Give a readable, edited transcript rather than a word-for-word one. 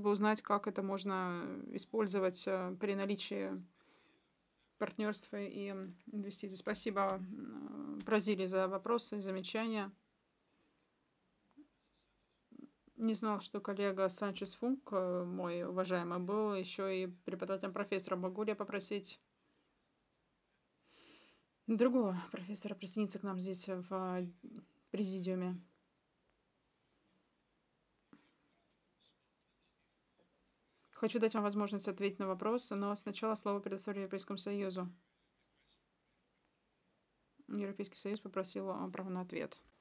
бы узнать, как это можно использовать при наличии партнерства и инвестиций. Спасибо, Бразилии, за вопросы и замечания. Не знал, что коллега Санчес Функ, мой уважаемый, был еще и преподавателем профессором. Могу ли я попросить другого профессора присоединиться к нам здесь в президиуме? Хочу дать вам возможность ответить на вопросы, но сначала слово предоставлю Европейскому Союзу. Европейский Союз попросил право на ответ.